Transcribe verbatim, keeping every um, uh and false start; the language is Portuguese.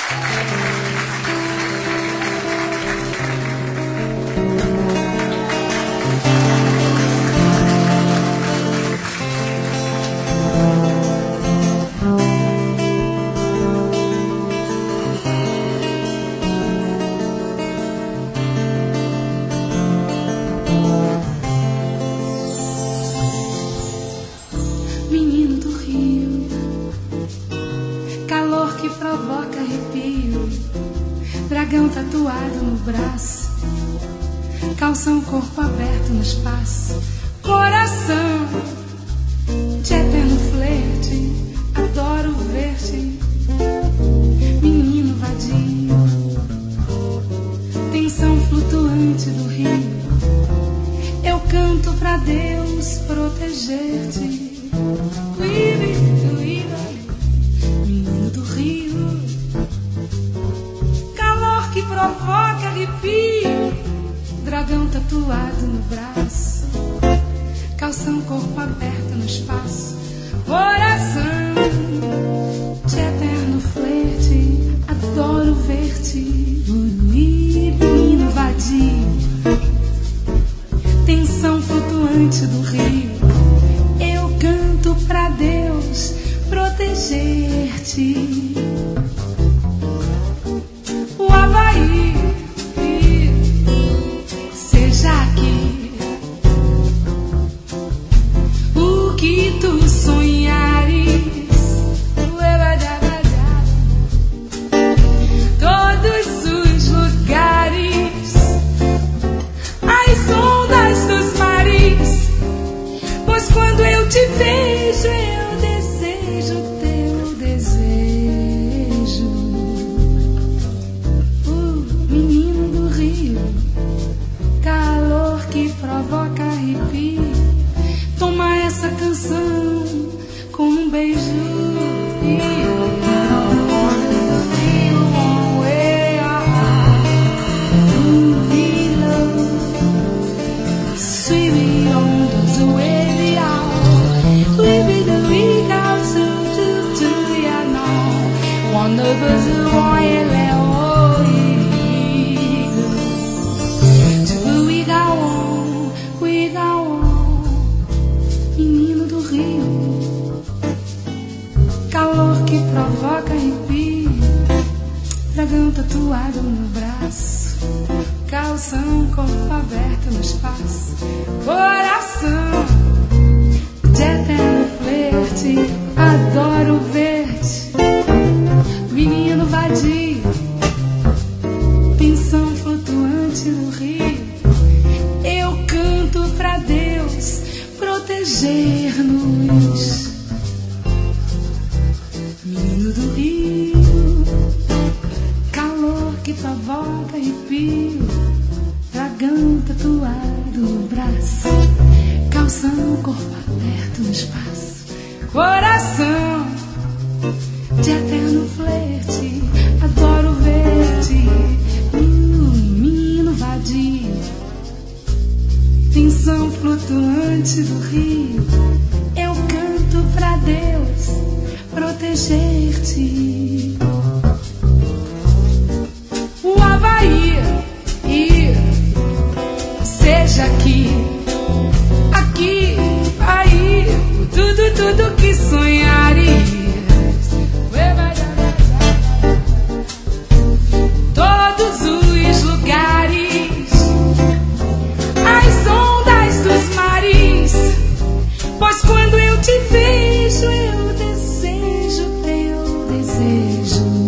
Menino do Rio, calor que provoca arrepio, dragão tatuado no braço, calção, corpo aberto no espaço, coração de eterno flerte, adoro ver-te, menino vadio, tensão flutuante do rio, eu canto pra Deus proteger-te. Menino do Rio, calor que provoca arrepio, dragão tatuado no braço, calção, corpo aberto no espaço, coração de eterno flerte, adoro ver-te, menino vadio, tensão flutuante do rio, eu canto pra Deus proteger-te. O Havaí, seja aqui o que tu sonhares, todos os lugares, as ondas dos mares, pois quando eu te vejo eu desejo teu desejo. O menino do Rio, calor que provoca arrepio, toma essa canção com um beijo. Menino do Rio, calor que provoca arrepio, dragão tatuado no braço, calção, corpo aberto no espaço, coração de eterno flerte, adoro ver-te, menino vadio, tensão flutuante no rio, eu canto pra Deus proteger-nos. Menino do Rio, calor que provoca arrepio, dragão tatuado no braço, calção, corpo aberto no espaço, coração de eterno flerte, adoro ver-te, uh, menino vadio, tensão flutuante do rio, eu canto pra Deus proteger-te. O Havaí, e seja aqui, aqui, aí, tudo, tudo que sonhares, todos os lugares, as ondas dos mares, pois quando eu te vejo eu desejo teu desejo.